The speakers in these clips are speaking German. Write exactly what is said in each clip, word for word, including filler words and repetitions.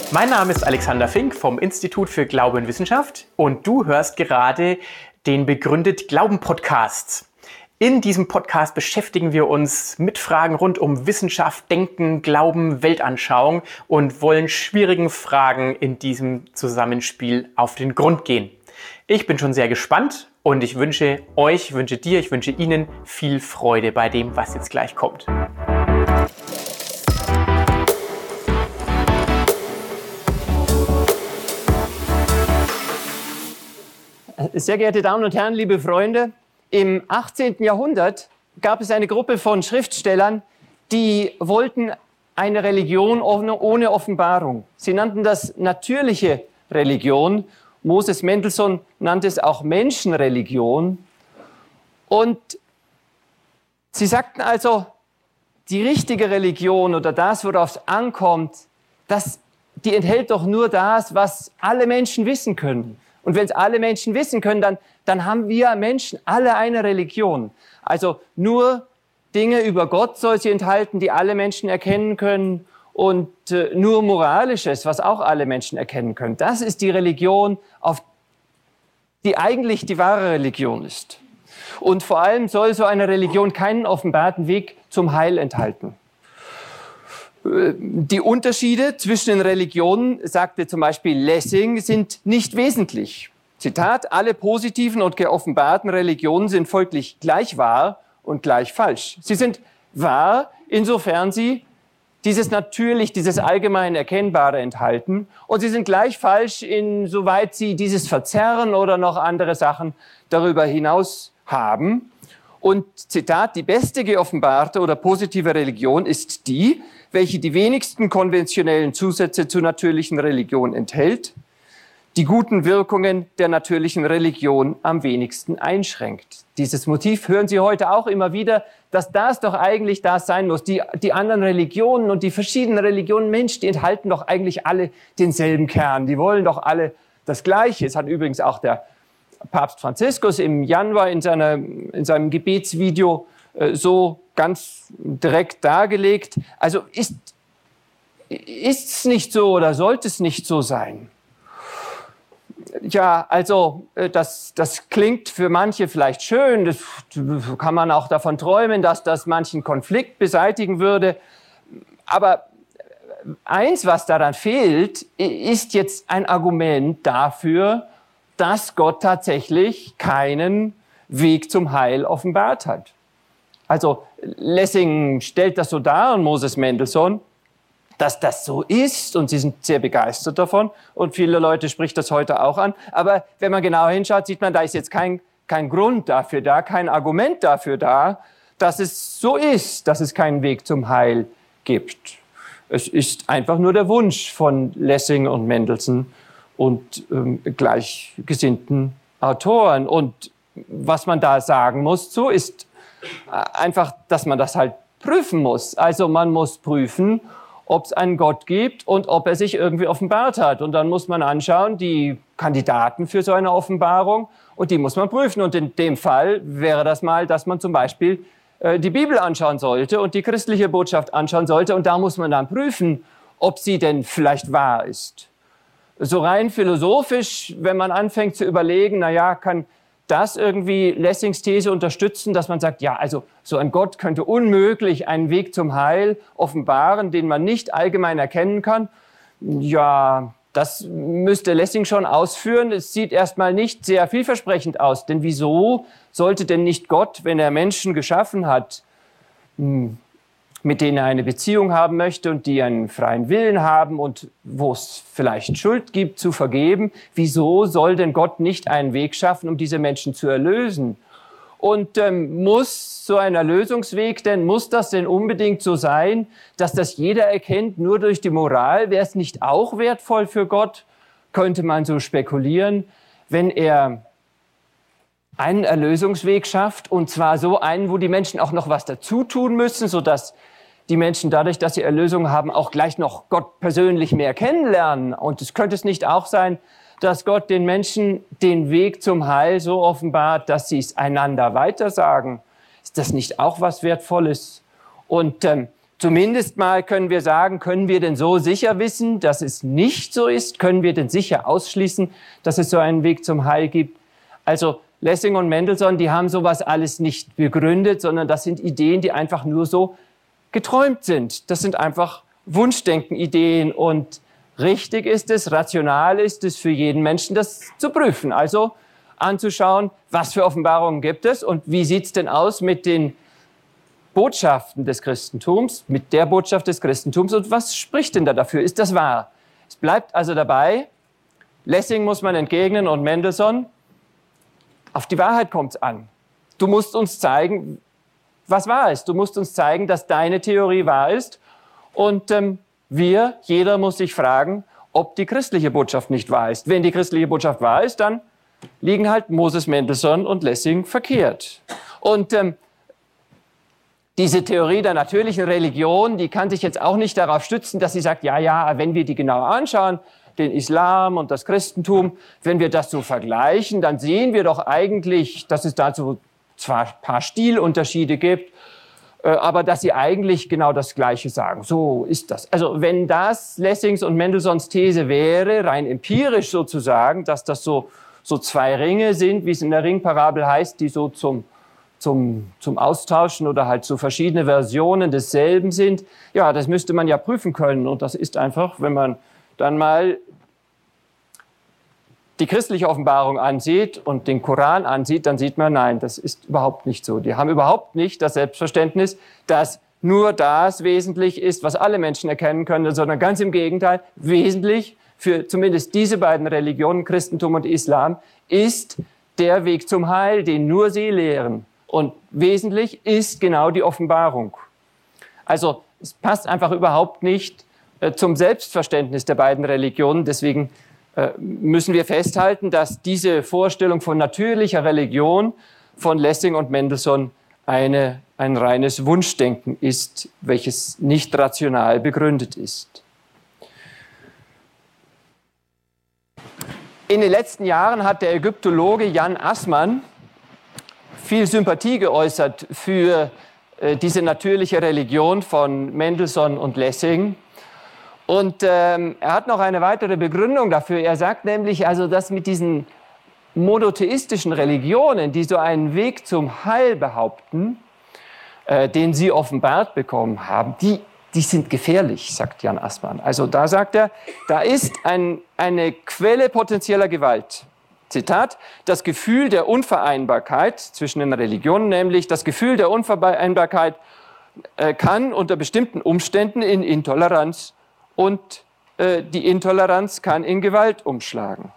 Mein Name ist Alexander Fink vom Institut für Glaube und Wissenschaft und du hörst gerade den Begründet Glauben Podcast. In diesem Podcast beschäftigen wir uns mit Fragen rund um Wissenschaft, Denken, Glauben, Weltanschauung und wollen schwierigen Fragen in diesem Zusammenspiel auf den Grund gehen. Ich bin schon sehr gespannt und ich wünsche euch, wünsche dir, ich wünsche Ihnen viel Freude bei dem, was jetzt gleich kommt. Sehr geehrte Damen und Herren, liebe Freunde, im achtzehnten Jahrhundert gab es eine Gruppe von Schriftstellern, die wollten eine Religion ohne Offenbarung. Sie nannten das natürliche Religion. Moses Mendelssohn nannte es auch Menschenreligion. Und sie sagten also, die richtige Religion oder das, worauf es ankommt, das, die enthält doch nur das, was alle Menschen wissen können. Und wenn es alle Menschen wissen können, dann, dann haben wir Menschen alle eine Religion. Also nur Dinge über Gott soll sie enthalten, die alle Menschen erkennen können und äh, nur Moralisches, was auch alle Menschen erkennen können. Das ist die Religion, auf die eigentlich die wahre Religion ist. Und vor allem soll so eine Religion keinen offenbarten Weg zum Heil enthalten. Die Unterschiede zwischen den Religionen, sagte zum Beispiel Lessing, sind nicht wesentlich. Zitat, alle positiven und geoffenbarten Religionen sind folglich gleich wahr und gleich falsch. Sie sind wahr, insofern sie dieses natürlich, dieses allgemein Erkennbare enthalten. Und sie sind gleich falsch, insoweit sie dieses Verzerren oder noch andere Sachen darüber hinaus haben. Und Zitat, die beste geoffenbarte oder positive Religion ist die, welche die wenigsten konventionellen Zusätze zur natürlichen Religion enthält, die guten Wirkungen der natürlichen Religion am wenigsten einschränkt. Dieses Motiv hören Sie heute auch immer wieder, dass das doch eigentlich das sein muss. Die, die anderen Religionen und die verschiedenen Religionen, Mensch, die enthalten doch eigentlich alle denselben Kern. Die wollen doch alle das Gleiche. Es hat übrigens auch der Papst Franziskus im Januar in, seiner, in seinem Gebetsvideo äh, so ganz direkt dargelegt. Also ist es nicht so oder sollte es nicht so sein? Ja, also äh, das, das klingt für manche vielleicht schön. Das kann man auch davon träumen, dass das manchen Konflikt beseitigen würde. Aber eins, was daran fehlt, ist jetzt ein Argument dafür, dass Gott tatsächlich keinen Weg zum Heil offenbart hat. Also Lessing stellt das so dar und Moses Mendelssohn, dass das so ist und sie sind sehr begeistert davon und viele Leute spricht das heute auch an. Aber wenn man genau hinschaut, sieht man, da ist jetzt kein, kein Grund dafür da, kein Argument dafür da, dass es so ist, dass es keinen Weg zum Heil gibt. Es ist einfach nur der Wunsch von Lessing und Mendelssohn und ähm, gleichgesinnten Autoren. Und was man da sagen muss, so ist einfach, dass man das halt prüfen muss. Also man muss prüfen, ob es einen Gott gibt und ob er sich irgendwie offenbart hat. Und dann muss man anschauen, die Kandidaten für so eine Offenbarung, und die muss man prüfen. Und in dem Fall wäre das mal, dass man zum Beispiel äh, die Bibel anschauen sollte und die christliche Botschaft anschauen sollte. Und da muss man dann prüfen, ob sie denn vielleicht wahr ist. So rein philosophisch, wenn man anfängt zu überlegen, na ja, kann das irgendwie Lessings These unterstützen, dass man sagt, ja, also so ein Gott könnte unmöglich einen Weg zum Heil offenbaren, den man nicht allgemein erkennen kann. Ja, das müsste Lessing schon ausführen. Es sieht erstmal nicht sehr vielversprechend aus, denn wieso sollte denn nicht Gott, wenn er Menschen geschaffen hat, mit denen er eine Beziehung haben möchte und die einen freien Willen haben und wo es vielleicht Schuld gibt, zu vergeben. Wieso soll denn Gott nicht einen Weg schaffen, um diese Menschen zu erlösen? Und ähm, muss so ein Erlösungsweg denn, muss das denn unbedingt so sein, dass das jeder erkennt, nur durch die Moral? Wäre es nicht auch wertvoll für Gott? Könnte man so spekulieren, wenn er einen Erlösungsweg schafft, und zwar so einen, wo die Menschen auch noch was dazu tun müssen, sodass die Menschen dadurch, dass sie Erlösung haben, auch gleich noch Gott persönlich mehr kennenlernen. Und es könnte es nicht auch sein, dass Gott den Menschen den Weg zum Heil so offenbart, dass sie es einander weitersagen. Ist das nicht auch was Wertvolles? Und ähm, Zumindest mal können wir sagen, können wir denn so sicher wissen, dass es nicht so ist? Können wir denn sicher ausschließen, dass es so einen Weg zum Heil gibt? Also Lessing und Mendelssohn, die haben sowas alles nicht begründet, sondern das sind Ideen, die einfach nur so geträumt sind. Das sind einfach Wunschdenken-Ideen und richtig ist es, rational ist es für jeden Menschen, das zu prüfen. Also anzuschauen, was für Offenbarungen gibt es und wie sieht es denn aus mit den Botschaften des Christentums, mit der Botschaft des Christentums und was spricht denn da dafür? Ist das wahr? Es bleibt also dabei, Lessing muss man entgegnen und Mendelssohn, auf die Wahrheit kommt es an. Du musst uns zeigen, was wahr ist. Du musst uns zeigen, dass deine Theorie wahr ist und ähm, wir, jeder muss sich fragen, ob die christliche Botschaft nicht wahr ist. Wenn die christliche Botschaft wahr ist, dann liegen halt Moses, Mendelssohn und Lessing verkehrt. Und ähm, diese Theorie der natürlichen Religion, die kann sich jetzt auch nicht darauf stützen, dass sie sagt, ja, ja, wenn wir die genauer anschauen, den Islam und das Christentum, wenn wir das so vergleichen, dann sehen wir doch eigentlich, dass es dazu zwar ein paar Stilunterschiede gibt, äh, aber dass sie eigentlich genau das Gleiche sagen. So ist das. Also wenn das Lessings und Mendelssohns These wäre, rein empirisch sozusagen, dass das so, so zwei Ringe sind, wie es in der Ringparabel heißt, die so zum Zum, zum Austauschen oder halt so verschiedene Versionen desselben sind. Ja, das müsste man ja prüfen können. Und das ist einfach, wenn man dann mal die christliche Offenbarung ansieht und den Koran ansieht, dann sieht man, nein, das ist überhaupt nicht so. Die haben überhaupt nicht das Selbstverständnis, dass nur das wesentlich ist, was alle Menschen erkennen können, sondern ganz im Gegenteil, wesentlich für zumindest diese beiden Religionen, Christentum und Islam, ist der Weg zum Heil, den nur sie lehren. Und wesentlich ist genau die Offenbarung. Also es passt einfach überhaupt nicht äh, zum Selbstverständnis der beiden Religionen. Deswegen äh, müssen wir festhalten, dass diese Vorstellung von natürlicher Religion von Lessing und Mendelssohn eine, ein reines Wunschdenken ist, welches nicht rational begründet ist. In den letzten Jahren hat der Ägyptologe Jan Assmann viel Sympathie geäußert für äh, diese natürliche Religion von Mendelssohn und Lessing. Und ähm, er hat noch eine weitere Begründung dafür. Er sagt nämlich, also, dass mit diesen monotheistischen Religionen, die so einen Weg zum Heil behaupten, äh, den sie offenbart bekommen haben, die, die sind gefährlich, sagt Jan Assmann. Also da sagt er, da ist ein, eine Quelle potenzieller Gewalt. Zitat, das Gefühl der Unvereinbarkeit zwischen den Religionen, nämlich das Gefühl der Unvereinbarkeit äh, kann unter bestimmten Umständen in Intoleranz und äh, die Intoleranz kann in Gewalt umschlagen.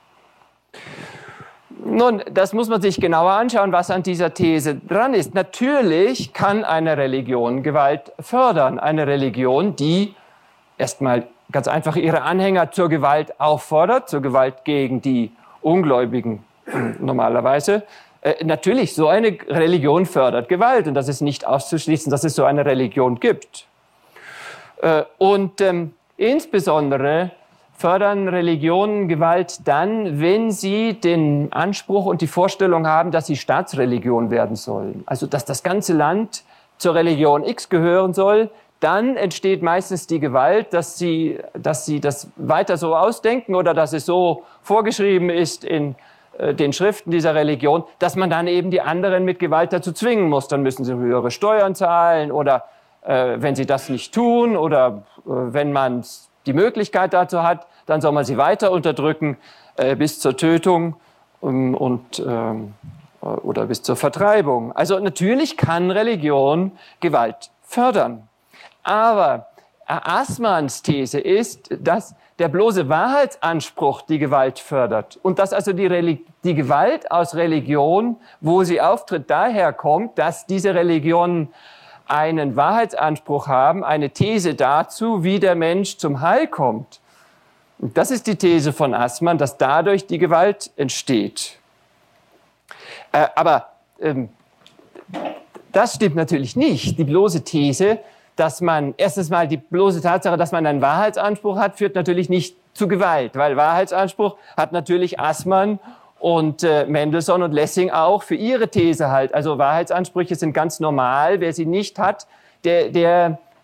Nun, das muss man sich genauer anschauen, was an dieser These dran ist. Natürlich kann eine Religion Gewalt fördern, eine Religion, die erstmal ganz einfach ihre Anhänger zur Gewalt auffordert, zur Gewalt gegen die Ungläubigen normalerweise. Äh, natürlich, so eine Religion fördert Gewalt und das ist nicht auszuschließen, dass es so eine Religion gibt. Äh, und ähm, insbesondere fördern Religionen Gewalt dann, wenn sie den Anspruch und die Vorstellung haben, dass sie Staatsreligion werden sollen. Also, dass das ganze Land zur Religion X gehören soll. Dann entsteht meistens die Gewalt, dass sie, dass sie das weiter so ausdenken oder dass es so vorgeschrieben ist in äh, den Schriften dieser Religion, dass man dann eben die anderen mit Gewalt dazu zwingen muss. Dann müssen sie höhere Steuern zahlen oder äh, wenn sie das nicht tun oder äh, wenn man die Möglichkeit dazu hat, dann soll man sie weiter unterdrücken äh, bis zur Tötung um, und ähm, oder bis zur Vertreibung. Also natürlich kann Religion Gewalt fördern. Aber Assmanns These ist, dass der bloße Wahrheitsanspruch die Gewalt fördert und dass also die, Reli- die Gewalt aus Religion, wo sie auftritt, daher kommt, dass diese Religionen einen Wahrheitsanspruch haben, eine These dazu, wie der Mensch zum Heil kommt. Und das ist die These von Assmann, dass dadurch die Gewalt entsteht. Äh, aber ähm, das stimmt natürlich nicht. Die bloße These, dass man, erstens mal die bloße Tatsache, dass man einen Wahrheitsanspruch hat, führt natürlich nicht zu Gewalt, weil Wahrheitsanspruch hat natürlich Assmann und äh, Mendelssohn und Lessing auch für ihre These halt. Also Wahrheitsansprüche sind ganz normal. Wer sie nicht hat, der, der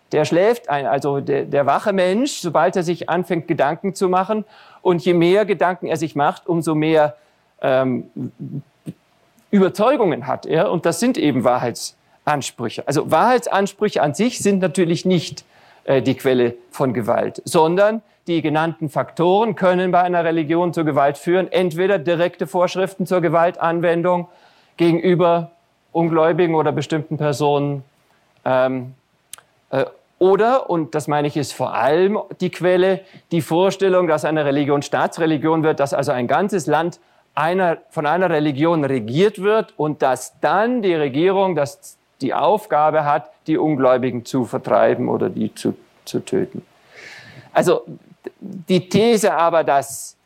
der schläft ein, also der, der wache Mensch, sobald er sich anfängt, Gedanken zu machen. Und je mehr Gedanken er sich macht, umso mehr ähm, Überzeugungen hat er. Und das sind eben Wahrheitsansprüche. Also Wahrheitsansprüche an sich sind natürlich nicht äh, die Quelle von Gewalt, sondern die genannten Faktoren können bei einer Religion zur Gewalt führen. Entweder direkte Vorschriften zur Gewaltanwendung gegenüber Ungläubigen oder bestimmten Personen. Ähm, äh, oder, und das meine ich, ist vor allem die Quelle, die Vorstellung, dass eine Religion Staatsreligion wird, dass also ein ganzes Land einer, von einer Religion regiert wird und dass dann die Regierung das, die Aufgabe hat, die Ungläubigen zu vertreiben oder die zu, zu töten. Also die These aber, dass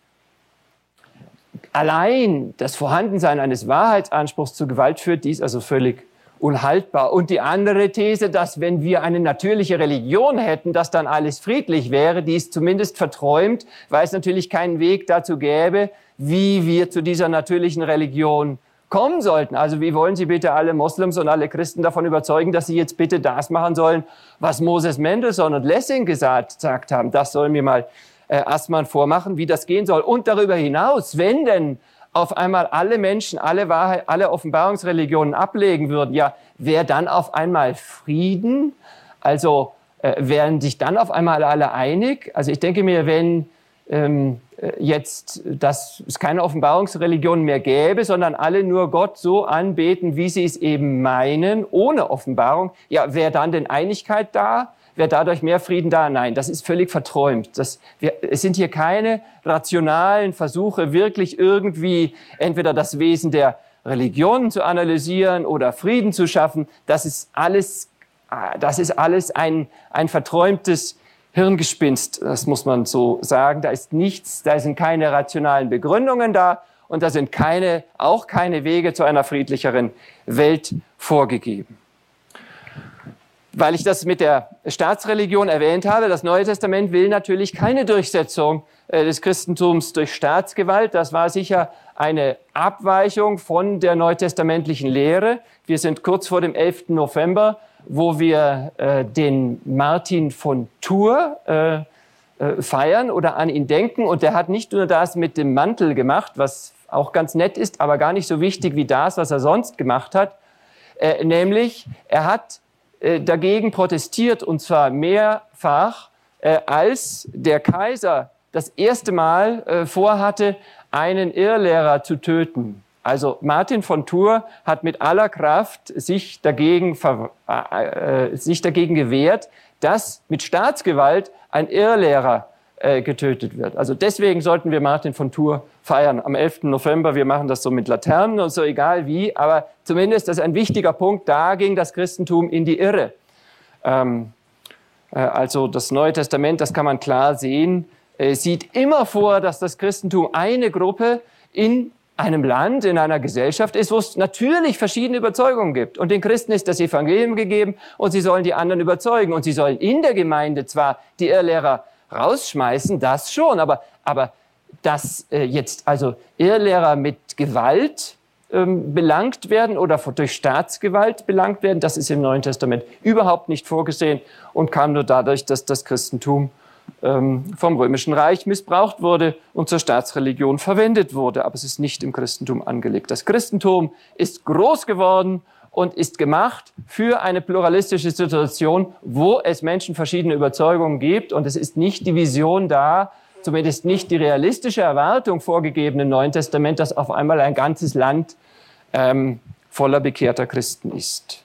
allein das Vorhandensein eines Wahrheitsanspruchs zu Gewalt führt, die ist also völlig unhaltbar. Und die andere These, dass wenn wir eine natürliche Religion hätten, dass dann alles friedlich wäre, die ist zumindest verträumt, weil es natürlich keinen Weg dazu gäbe, wie wir zu dieser natürlichen Religion kommen sollten. Also wie wollen Sie bitte alle Moslems und alle Christen davon überzeugen, dass sie jetzt bitte das machen sollen, was Moses Mendelssohn und Lessing gesagt, gesagt haben? Das sollen wir mal äh, erstmal vormachen, wie das gehen soll. Und darüber hinaus, wenn denn auf einmal alle Menschen, alle Wahrheit, alle Offenbarungsreligionen ablegen würden, ja, wäre dann auf einmal Frieden? Also äh, wären sich dann auf einmal alle einig? Also ich denke mir, wenn ähm, jetzt, dass es keine Offenbarungsreligion mehr gäbe, sondern alle nur Gott so anbeten, wie sie es eben meinen, ohne Offenbarung, ja, wäre dann denn Einigkeit da? Wäre dadurch mehr Frieden da? Nein, das ist völlig verträumt. Das, wir, es sind hier keine rationalen Versuche, wirklich irgendwie entweder das Wesen der Religion zu analysieren oder Frieden zu schaffen. Das ist alles, das ist alles ein, ein verträumtes Hirngespinst, das muss man so sagen. Da ist nichts, da sind keine rationalen Begründungen da und da sind keine, auch keine Wege zu einer friedlicheren Welt vorgegeben. Weil ich das mit der Staatsreligion erwähnt habe, das Neue Testament will natürlich keine Durchsetzung äh, des Christentums durch Staatsgewalt. Das war sicher eine Abweichung von der neutestamentlichen Lehre. Wir sind kurz vor dem elften November, wo wir äh, den Martin von Tours äh, äh, feiern oder an ihn denken. Und der hat nicht nur das mit dem Mantel gemacht, was auch ganz nett ist, aber gar nicht so wichtig wie das, was er sonst gemacht hat. Äh, nämlich, er hat äh, dagegen protestiert, und zwar mehrfach, äh, als der Kaiser das erste Mal äh, vorhatte, einen Irrlehrer zu töten. Also Martin von Tours hat mit aller Kraft sich dagegen, äh, sich dagegen gewehrt, dass mit Staatsgewalt ein Irrlehrer äh, getötet wird. Also deswegen sollten wir Martin von Tours feiern am elften November. Wir machen das so mit Laternen und so, egal wie, aber zumindest das ist ein wichtiger Punkt. Da ging das Christentum in die Irre. Ähm, äh, also das Neue Testament, das kann man klar sehen, äh, sieht immer vor, dass das Christentum eine Gruppe in einem Land, in einer Gesellschaft ist, wo es natürlich verschiedene Überzeugungen gibt. Und den Christen ist das Evangelium gegeben und sie sollen die anderen überzeugen. Und sie sollen in der Gemeinde zwar die Irrlehrer rausschmeißen, das schon, aber, aber dass äh, jetzt also Irrlehrer mit Gewalt ähm, belangt werden oder durch Staatsgewalt belangt werden, das ist im Neuen Testament überhaupt nicht vorgesehen und kam nur dadurch, dass das Christentum vom Römischen Reich missbraucht wurde und zur Staatsreligion verwendet wurde. Aber es ist nicht im Christentum angelegt. Das Christentum ist groß geworden und ist gemacht für eine pluralistische Situation, wo es Menschen verschiedene Überzeugungen gibt. Und es ist nicht die Vision da, zumindest nicht die realistische Erwartung vorgegeben im Neuen Testament, dass auf einmal ein ganzes Land ähm, voller bekehrter Christen ist.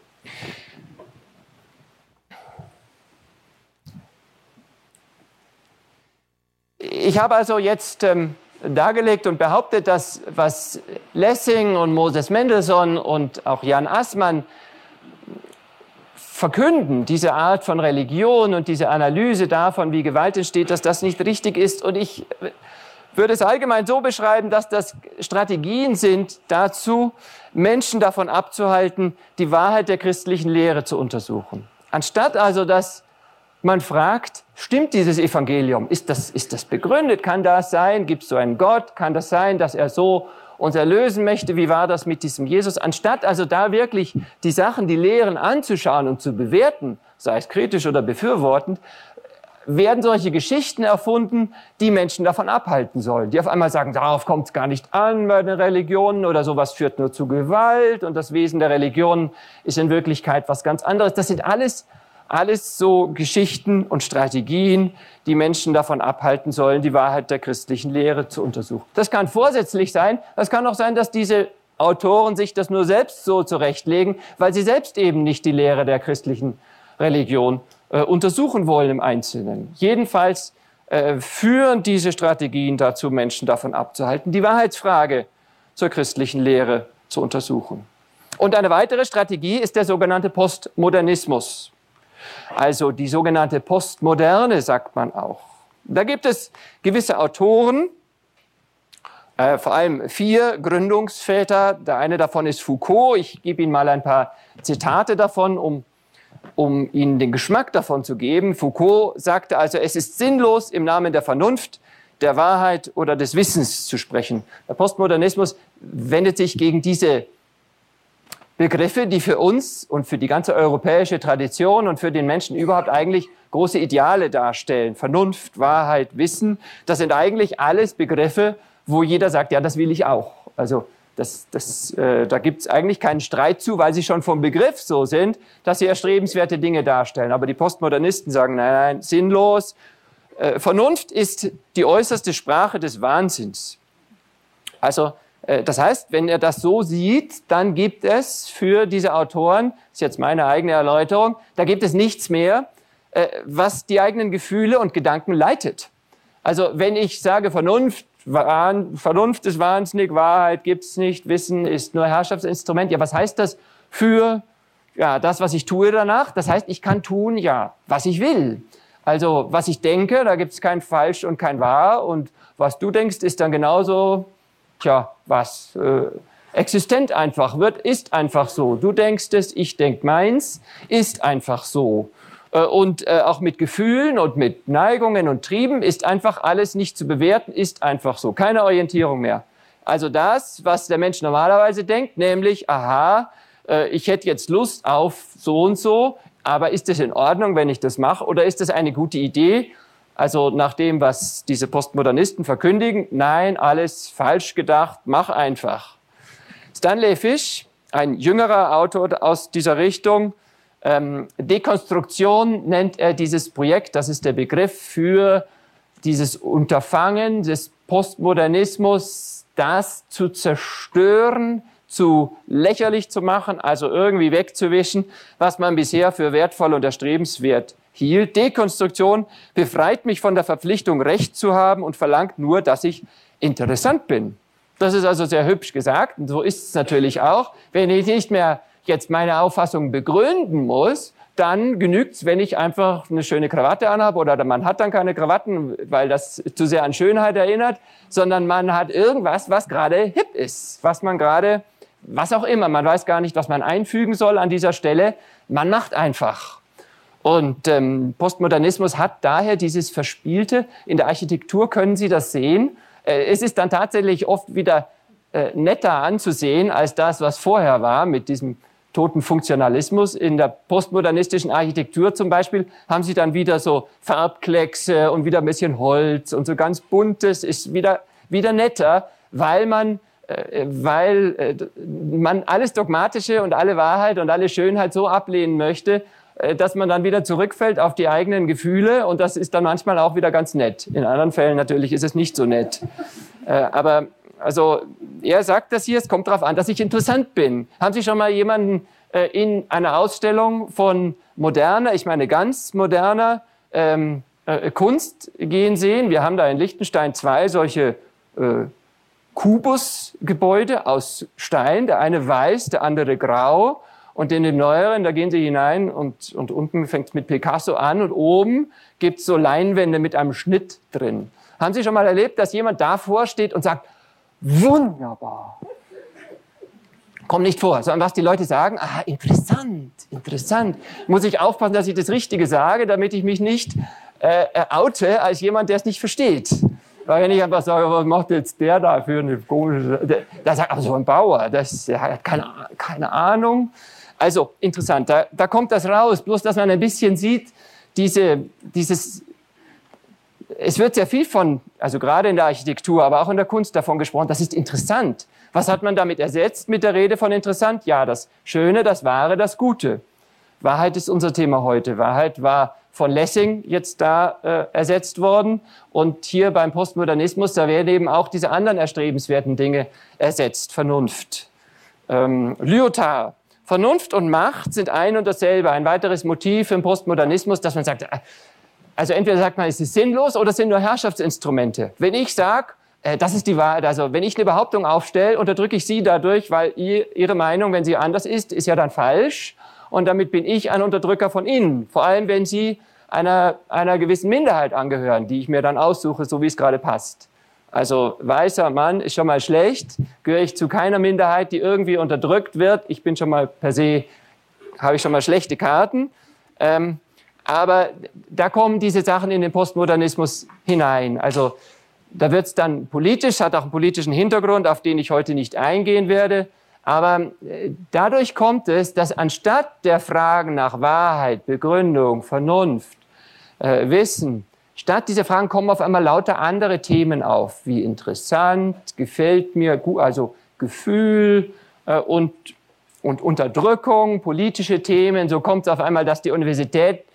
Ich habe also jetzt ähm, dargelegt und behauptet, dass was Lessing und Moses Mendelssohn und auch Jan Assmann verkünden, diese Art von Religion und diese Analyse davon, wie Gewalt entsteht, dass das nicht richtig ist. Und ich würde es allgemein so beschreiben, dass das Strategien sind dazu, Menschen davon abzuhalten, die Wahrheit der christlichen Lehre zu untersuchen. Anstatt also, dass man fragt, stimmt dieses Evangelium? Ist das, ist das begründet? Kann das sein? Gibt es so einen Gott? Kann das sein, dass er so uns erlösen möchte? Wie war das mit diesem Jesus? Anstatt also da wirklich die Sachen, die Lehren anzuschauen und zu bewerten, sei es kritisch oder befürwortend, werden solche Geschichten erfunden, die Menschen davon abhalten sollen. Die auf einmal sagen, darauf kommt es gar nicht an bei den Religionen oder sowas führt nur zu Gewalt und das Wesen der Religion ist in Wirklichkeit was ganz anderes. Das sind alles, alles so Geschichten und Strategien, die Menschen davon abhalten sollen, die Wahrheit der christlichen Lehre zu untersuchen. Das kann vorsätzlich sein, das kann auch sein, dass diese Autoren sich das nur selbst so zurechtlegen, weil sie selbst eben nicht die Lehre der christlichen Religion äh, untersuchen wollen im Einzelnen. Jedenfalls äh, führen diese Strategien dazu, Menschen davon abzuhalten, die Wahrheitsfrage zur christlichen Lehre zu untersuchen. Und eine weitere Strategie ist der sogenannte Postmodernismus. Also die sogenannte Postmoderne, sagt man auch. Da gibt es gewisse Autoren, Äh, vor allem vier Gründungsväter. Der eine davon ist Foucault. Ich gebe Ihnen mal ein paar Zitate davon, um, um Ihnen den Geschmack davon zu geben. Foucault sagte also, es ist sinnlos, im Namen der Vernunft, der Wahrheit oder des Wissens zu sprechen. Der Postmodernismus wendet sich gegen diese Begriffe, die für uns und für die ganze europäische Tradition und für den Menschen überhaupt eigentlich große Ideale darstellen. Vernunft, Wahrheit, Wissen, das sind eigentlich alles Begriffe, wo jeder sagt, ja, das will ich auch. Also das, das, äh, da gibt es eigentlich keinen Streit zu, weil sie schon vom Begriff so sind, dass sie erstrebenswerte Dinge darstellen. Aber die Postmodernisten sagen, nein, nein, sinnlos. Äh, Vernunft ist die äußerste Sprache des Wahnsinns. Also äh, das heißt, wenn er das so sieht, dann gibt es für diese Autoren, das ist jetzt meine eigene Erläuterung, da gibt es nichts mehr, äh, was die eigenen Gefühle und Gedanken leitet. Also wenn ich sage Vernunft, Vernunft ist wahnsinnig, Wahrheit gibt's nicht, Wissen ist nur Herrschaftsinstrument. Ja, was heißt das für ja, das, was ich tue danach? Das heißt, ich kann tun, ja, was ich will. Also was ich denke, da gibt's kein Falsch und kein Wahr. Und was du denkst, ist dann genauso, tja, was äh, existent einfach wird, ist einfach so. Du denkst es, ich denk meins, ist einfach so. Und äh, auch mit Gefühlen und mit Neigungen und Trieben ist einfach alles nicht zu bewerten, ist einfach so. Keine Orientierung mehr. Also das, was der Mensch normalerweise denkt, nämlich, aha, äh, ich hätte jetzt Lust auf so und so, aber ist es in Ordnung, wenn ich das mache, oder ist das eine gute Idee? Also nach dem, was diese Postmodernisten verkündigen, nein, alles falsch gedacht, mach einfach. Stanley Fish, ein jüngerer Autor aus dieser Richtung, Ähm, Dekonstruktion nennt er dieses Projekt, das ist der Begriff für dieses Unterfangen des Postmodernismus, das zu zerstören, zu lächerlich zu machen, also irgendwie wegzuwischen, was man bisher für wertvoll und erstrebenswert hielt. Dekonstruktion befreit mich von der Verpflichtung, Recht zu haben und verlangt nur, dass ich interessant bin. Das ist also sehr hübsch gesagt und so ist es natürlich auch. Wenn ich nicht mehr jetzt meine Auffassung begründen muss, dann genügt's, wenn ich einfach eine schöne Krawatte anhabe, oder man hat dann keine Krawatten, weil das zu sehr an Schönheit erinnert, sondern man hat irgendwas, was gerade hip ist, was man gerade, was auch immer, man weiß gar nicht, was man einfügen soll an dieser Stelle, man macht einfach. Und ähm, Postmodernismus hat daher dieses Verspielte. In der Architektur können Sie das sehen. Äh, es ist dann tatsächlich oft wieder äh, netter anzusehen als das, was vorher war mit diesem toten Funktionalismus. In der postmodernistischen Architektur zum Beispiel haben Sie dann wieder so Farbkleckse und wieder ein bisschen Holz und so ganz buntes ist wieder, wieder netter, weil man, äh, weil äh, man alles Dogmatische und alle Wahrheit und alle Schönheit so ablehnen möchte, äh, dass man dann wieder zurückfällt auf die eigenen Gefühle, und das ist dann manchmal auch wieder ganz nett. In anderen Fällen natürlich ist es nicht so nett. Äh, aber Also er sagt das hier, es kommt darauf an, dass ich interessant bin. Haben Sie schon mal jemanden äh, in einer Ausstellung von moderner, ich meine ganz moderner ähm, äh, Kunst gehen sehen? Wir haben da in Liechtenstein zwei solche äh, Kubusgebäude aus Stein. Der eine weiß, der andere grau. Und in dem neueren, da gehen Sie hinein und, und unten fängt es mit Picasso an und oben gibt es so Leinwände mit einem Schnitt drin. Haben Sie schon mal erlebt, dass jemand davor steht und sagt, wunderbar. Kommt nicht vor, sondern was die Leute sagen, ah, interessant, interessant. Muss ich aufpassen, dass ich das Richtige sage, damit ich mich nicht äh, oute als jemand, der es nicht versteht. Weil wenn ich einfach sage, was macht jetzt der da für eine komische... Der, der sagt, aber so ein Bauer, das, der hat keine, keine Ahnung. Also interessant, da, da kommt das raus, bloß dass man ein bisschen sieht, diese, dieses, es wird sehr viel von, also gerade in der Architektur, aber auch in der Kunst davon gesprochen, das ist interessant. Was hat man damit ersetzt mit der Rede von interessant? Ja, das Schöne, das Wahre, das Gute. Wahrheit ist unser Thema heute. Wahrheit war von Lessing jetzt da äh, ersetzt worden. Und hier beim Postmodernismus, da werden eben auch diese anderen erstrebenswerten Dinge ersetzt. Vernunft. Ähm, Lyotard. Vernunft und Macht sind ein und dasselbe. Ein weiteres Motiv im Postmodernismus, dass man sagt, also entweder sagt man, es ist sinnlos oder es sind nur Herrschaftsinstrumente. Wenn ich sage, äh, das ist die Wahrheit, also wenn ich eine Behauptung aufstelle, unterdrücke ich Sie dadurch, weil ihr, Ihre Meinung, wenn sie anders ist, ist ja dann falsch. Und damit bin ich ein Unterdrücker von Ihnen. Vor allem, wenn Sie einer, einer gewissen Minderheit angehören, die ich mir dann aussuche, so wie es gerade passt. Also weißer Mann ist schon mal schlecht, gehöre ich zu keiner Minderheit, die irgendwie unterdrückt wird. Ich bin schon mal per se, habe ich schon mal schlechte Karten. Ähm, aber da kommen diese Sachen in den Postmodernismus hinein. Also da wird es dann politisch, hat auch einen politischen Hintergrund, auf den ich heute nicht eingehen werde. Aber dadurch kommt es, dass anstatt der Fragen nach Wahrheit, Begründung, Vernunft, äh, Wissen, statt dieser Fragen kommen auf einmal lauter andere Themen auf, wie interessant, gefällt mir, also Gefühl äh, und, und Unterdrückung, politische Themen. So kommt es auf einmal, dass die Universität,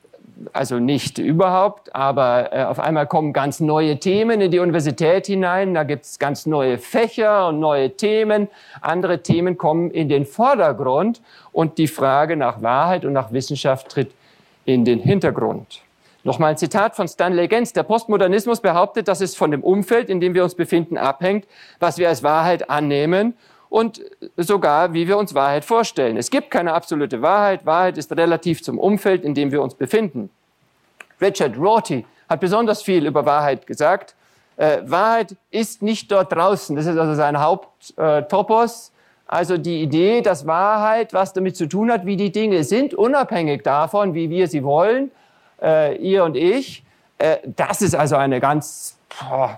also nicht überhaupt, aber äh, auf einmal kommen ganz neue Themen in die Universität hinein. Da gibt es ganz neue Fächer und neue Themen. Andere Themen kommen in den Vordergrund und die Frage nach Wahrheit und nach Wissenschaft tritt in den Hintergrund. Nochmal ein Zitat von Stanley Gens. Der Postmodernismus behauptet, dass es von dem Umfeld, in dem wir uns befinden, abhängt, was wir als Wahrheit annehmen und sogar, wie wir uns Wahrheit vorstellen. Es gibt keine absolute Wahrheit. Wahrheit ist relativ zum Umfeld, in dem wir uns befinden. Richard Rorty hat besonders viel über Wahrheit gesagt. Äh, Wahrheit ist nicht dort draußen. Das ist also sein Haupttopos. Also die Idee, dass Wahrheit was damit zu tun hat, wie die Dinge sind, unabhängig davon, wie wir sie wollen, äh, ihr und ich. Äh, das ist also eine ganz... Boah,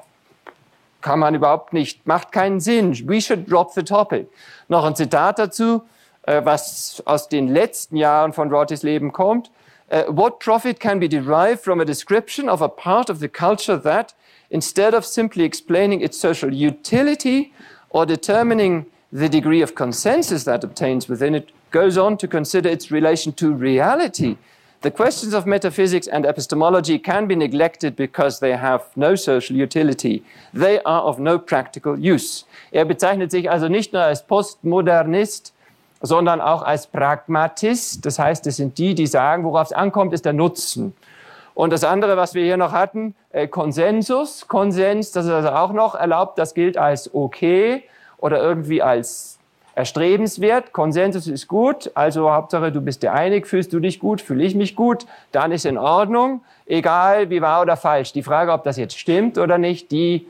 kann man überhaupt nicht, macht keinen Sinn. We should drop the topic. Noch ein Zitat dazu, äh, was aus den letzten Jahren von Rortys Leben kommt. Uh, what profit can be derived from a description of a part of the culture that, instead of simply explaining its social utility or determining the degree of consensus that obtains within it, goes on to consider its relation to reality? The questions of metaphysics and epistemology can be neglected because they have no social utility. They are of no practical use. Er bezeichnet sich also nicht nur als Postmodernist, sondern auch als Pragmatist. Das heißt, es sind die, die sagen, worauf es ankommt, ist der Nutzen. Und das andere, was wir hier noch hatten, äh, Konsensus. Konsens, das ist also auch noch erlaubt, das gilt als okay oder irgendwie als erstrebenswert. Konsensus ist gut, also Hauptsache du bist dir einig, fühlst du dich gut, fühle ich mich gut, dann ist in Ordnung, egal wie wahr oder falsch. Die Frage, ob das jetzt stimmt oder nicht, die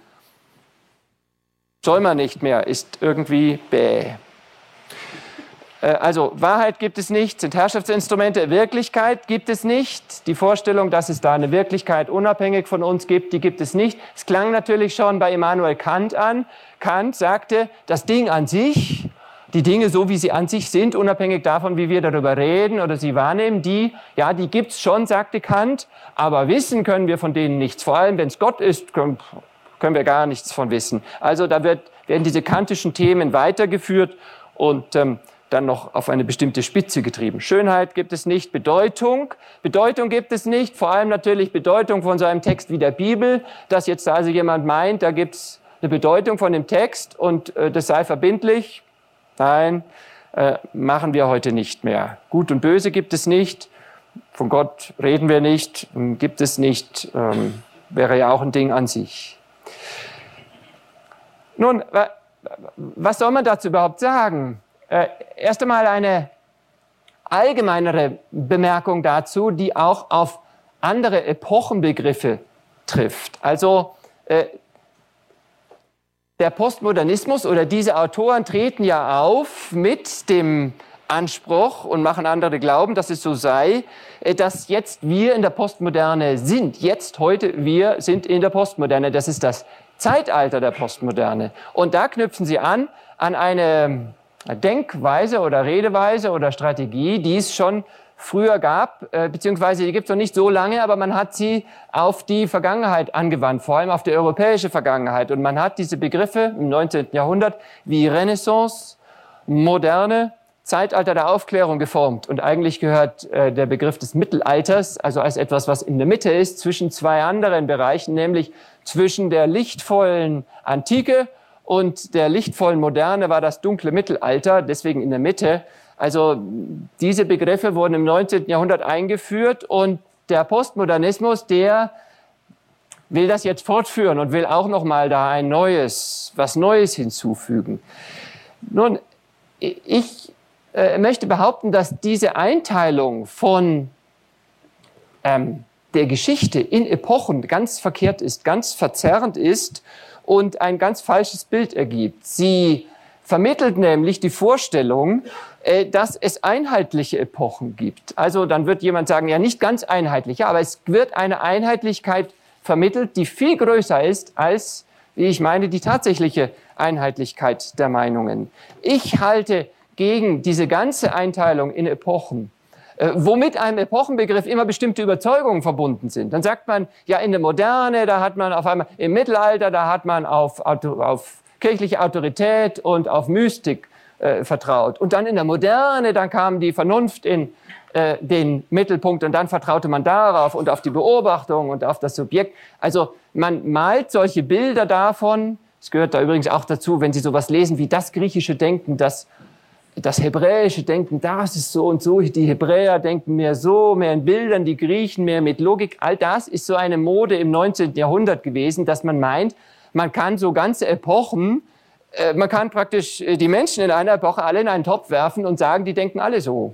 soll man nicht mehr, ist irgendwie bäh. Also Wahrheit gibt es nicht, sind Herrschaftsinstrumente, Wirklichkeit gibt es nicht. Die Vorstellung, dass es da eine Wirklichkeit unabhängig von uns gibt, die gibt es nicht. Es klang natürlich schon bei Immanuel Kant an. Kant sagte, das Ding an sich, die Dinge so, wie sie an sich sind, unabhängig davon, wie wir darüber reden oder sie wahrnehmen, die, ja, die gibt's schon, sagte Kant, aber wissen können wir von denen nichts. Vor allem, wenn es Gott ist, können, können wir gar nichts von wissen. Also da wird, werden diese kantischen Themen weitergeführt und ähm, dann noch auf eine bestimmte Spitze getrieben. Schönheit gibt es nicht, Bedeutung. Bedeutung gibt es nicht, vor allem natürlich Bedeutung von so einem Text wie der Bibel, dass jetzt also jemand meint, da gibt es eine Bedeutung von dem Text und äh, das sei verbindlich. Nein, äh, machen wir heute nicht mehr. Gut und Böse gibt es nicht, von Gott reden wir nicht, gibt es nicht, ähm, wäre ja auch ein Ding an sich. Nun, was soll man dazu überhaupt sagen? Äh, erst einmal eine allgemeinere Bemerkung dazu, die auch auf andere Epochenbegriffe trifft. Also äh, der Postmodernismus oder diese Autoren treten ja auf mit dem Anspruch und machen andere glauben, dass es so sei, äh, dass jetzt wir in der Postmoderne sind. Jetzt, heute, wir sind in der Postmoderne. Das ist das Zeitalter der Postmoderne. Und da knüpfen sie an, an eine Denkweise oder Redeweise oder Strategie, die es schon früher gab, äh, beziehungsweise die gibt es noch nicht so lange, aber man hat sie auf die Vergangenheit angewandt, vor allem auf die europäische Vergangenheit. Und man hat diese Begriffe im neunzehnten Jahrhundert wie Renaissance, Moderne, Zeitalter der Aufklärung geformt. Und eigentlich gehört äh, der Begriff des Mittelalters, also als etwas, was in der Mitte ist, zwischen zwei anderen Bereichen, nämlich zwischen der lichtvollen Antike und der lichtvollen Moderne war das dunkle Mittelalter, deswegen in der Mitte. Also diese Begriffe wurden im neunzehnten Jahrhundert eingeführt und der Postmodernismus, der will das jetzt fortführen und will auch noch mal da ein neues, was Neues hinzufügen. Nun, ich äh, möchte behaupten, dass diese Einteilung von ähm, der Geschichte in Epochen ganz verkehrt ist, ganz verzerrend ist und ein ganz falsches Bild ergibt. Sie vermittelt nämlich die Vorstellung, äh, dass es einheitliche Epochen gibt. Also dann wird jemand sagen, ja, nicht ganz einheitliche, aber es wird eine Einheitlichkeit vermittelt, die viel größer ist als, wie ich meine, die tatsächliche Einheitlichkeit der Meinungen. Ich halte gegen diese ganze Einteilung in Epochen, äh, wo mit einem Epochenbegriff immer bestimmte Überzeugungen verbunden sind. Dann sagt man, ja, in der Moderne, da hat man auf einmal, im Mittelalter, da hat man auf, auf kirchliche Autorität und auf Mystik äh, vertraut. Und dann in der Moderne, dann kam die Vernunft in äh, den Mittelpunkt und dann vertraute man darauf und auf die Beobachtung und auf das Subjekt. Also man malt solche Bilder davon. Es gehört da übrigens auch dazu, wenn Sie sowas lesen wie das griechische Denken, das, das hebräische Denken, das ist so und so. Die Hebräer denken mehr so, mehr in Bildern, die Griechen mehr mit Logik. All das ist so eine Mode im neunzehnten Jahrhundert gewesen, dass man meint, man kann so ganze Epochen, äh, man kann praktisch die Menschen in einer Epoche alle in einen Topf werfen und sagen, die denken alle so.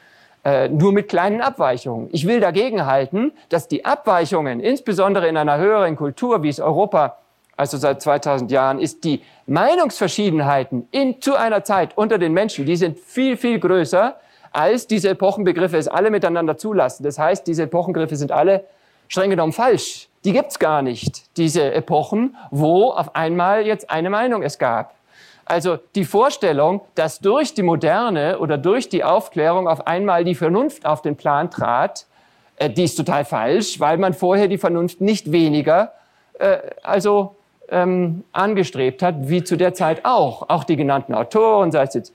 Äh, nur mit kleinen Abweichungen. Ich will dagegen halten, dass die Abweichungen, insbesondere in einer höheren Kultur, wie es Europa, also seit zweitausend Jahren, ist, die Meinungsverschiedenheiten in, zu einer Zeit unter den Menschen, die sind viel, viel größer, als diese Epochenbegriffe es alle miteinander zulassen. Das heißt, diese Epochenbegriffe sind alle streng genommen falsch. Die gibt's gar nicht, diese Epochen, wo auf einmal jetzt eine Meinung es gab. Also die Vorstellung, dass durch die Moderne oder durch die Aufklärung auf einmal die Vernunft auf den Plan trat, äh, die ist total falsch, weil man vorher die Vernunft nicht weniger äh, also ähm, angestrebt hat, wie zu der Zeit auch. Auch die genannten Autoren, sei es jetzt,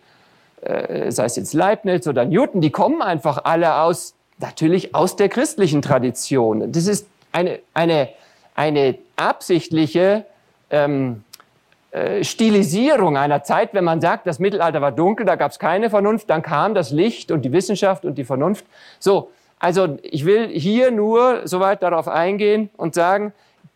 äh, sei es jetzt Leibniz oder Newton, die kommen einfach alle aus, natürlich aus der christlichen Tradition. Das ist eine, eine, eine absichtliche ähm, äh, Stilisierung einer Zeit, wenn man sagt, das Mittelalter war dunkel, da gab es keine Vernunft, dann kam das Licht und die Wissenschaft und die Vernunft. So, also ich will hier nur soweit darauf eingehen und sagen,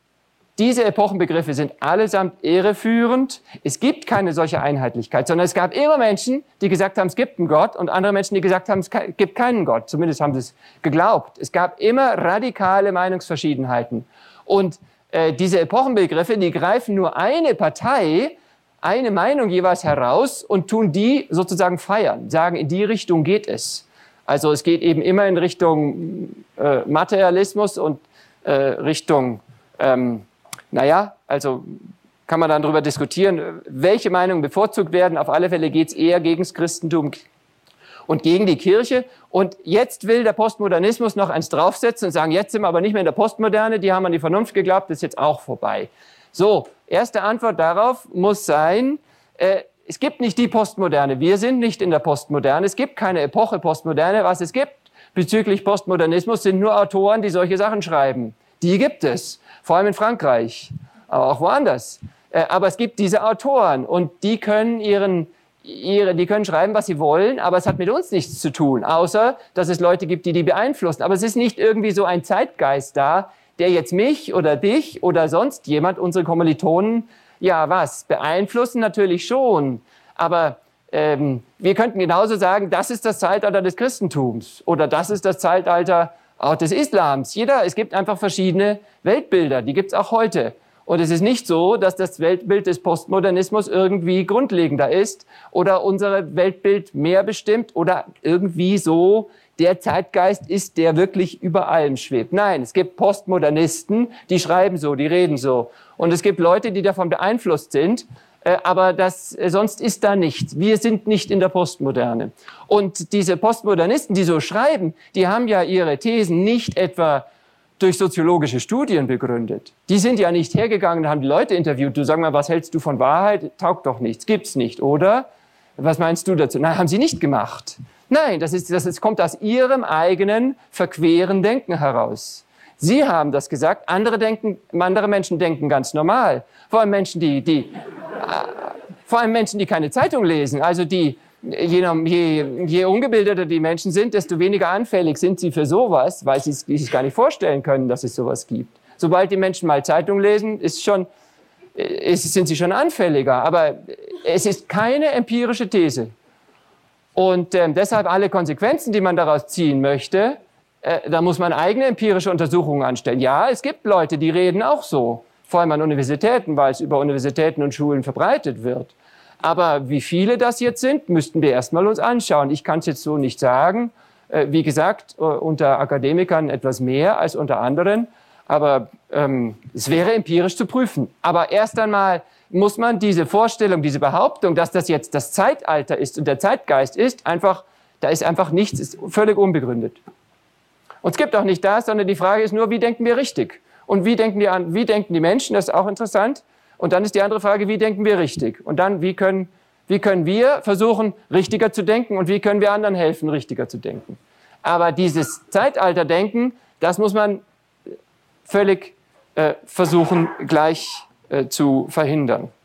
diese Epochenbegriffe sind allesamt irreführend. Es gibt keine solche Einheitlichkeit, sondern es gab immer Menschen, die gesagt haben, es gibt einen Gott und andere Menschen, die gesagt haben, es gibt keinen Gott. Zumindest haben sie es geglaubt. Es gab immer radikale Meinungsverschiedenheiten. Und äh, diese Epochenbegriffe, die greifen nur eine Partei, eine Meinung jeweils heraus und tun die sozusagen feiern, sagen, in die Richtung geht es. Also es geht eben immer in Richtung äh, Materialismus und äh, Richtung ähm, Naja, also kann man dann darüber diskutieren, welche Meinungen bevorzugt werden. Auf alle Fälle geht es eher gegen das Christentum und gegen die Kirche. Und jetzt will der Postmodernismus noch eins draufsetzen und sagen, jetzt sind wir aber nicht mehr in der Postmoderne, die haben an die Vernunft geglaubt, das ist jetzt auch vorbei. So, erste Antwort darauf muss sein, äh, es gibt nicht die Postmoderne, wir sind nicht in der Postmoderne, es gibt keine Epoche Postmoderne. Was es gibt bezüglich Postmodernismus sind nur Autoren, die solche Sachen schreiben. Die gibt es. Vor allem in Frankreich, aber auch woanders. Aber es gibt diese Autoren und die können ihren, ihre, die können schreiben, was sie wollen, aber es hat mit uns nichts zu tun, außer dass es Leute gibt, die die beeinflussen. Aber es ist nicht irgendwie so ein Zeitgeist da, der jetzt mich oder dich oder sonst jemand, unsere Kommilitonen, ja was, beeinflussen natürlich schon. Aber ähm, wir könnten genauso sagen, das ist das Zeitalter des Christentums oder das ist das Zeitalter auch des Islams. Jeder, es gibt einfach verschiedene Weltbilder, die gibt es auch heute. Und es ist nicht so, dass das Weltbild des Postmodernismus irgendwie grundlegender ist oder unser Weltbild mehr bestimmt oder irgendwie so der Zeitgeist ist, der wirklich über allem schwebt. Nein, es gibt Postmodernisten, die schreiben so, die reden so. Und es gibt Leute, die davon beeinflusst sind. Äh, aber das, äh, sonst ist da nichts. Wir sind nicht in der Postmoderne. Und diese Postmodernisten, die so schreiben, die haben ja ihre Thesen nicht etwa durch soziologische Studien begründet. Die sind ja nicht hergegangen und haben die Leute interviewt. Du, sag mal, was hältst du von Wahrheit? Taugt doch nichts, gibt's nicht, oder? Was meinst du dazu? Nein, haben sie nicht gemacht. Nein, das, ist, das ist, kommt aus ihrem eigenen verqueren Denken heraus. Sie haben das gesagt, andere, denken, andere Menschen denken ganz normal. Vor allem Menschen, die, die, äh, vor allem Menschen, die keine Zeitung lesen, also die, Je, je, je ungebildeter die Menschen sind, desto weniger anfällig sind sie für sowas, weil sie sich gar nicht vorstellen können, dass es sowas gibt. Sobald die Menschen mal Zeitung lesen, ist schon, ist, sind sie schon anfälliger. Aber es ist keine empirische These. Und äh, deshalb alle Konsequenzen, die man daraus ziehen möchte, äh, da muss man eigene empirische Untersuchungen anstellen. Ja, es gibt Leute, die reden auch so, vor allem an Universitäten, weil es über Universitäten und Schulen verbreitet wird. Aber wie viele das jetzt sind, müssten wir erstmal uns anschauen. Ich kann es jetzt so nicht sagen. Wie gesagt, unter Akademikern etwas mehr als unter anderen. Aber ähm, es wäre empirisch zu prüfen. Aber erst einmal muss man diese Vorstellung, diese Behauptung, dass das jetzt das Zeitalter ist und der Zeitgeist ist, einfach, da ist einfach nichts, ist völlig unbegründet. Und es gibt auch nicht das, sondern die Frage ist nur, wie denken wir richtig? Und wie denken die, an, wie denken die Menschen? Das ist auch interessant. Und dann ist die andere Frage, wie denken wir richtig? Und dann, wie können, wie können wir versuchen, richtiger zu denken und wie können wir anderen helfen, richtiger zu denken? Aber dieses Zeitalterdenken, das muss man völlig äh, versuchen, gleich äh, zu verhindern.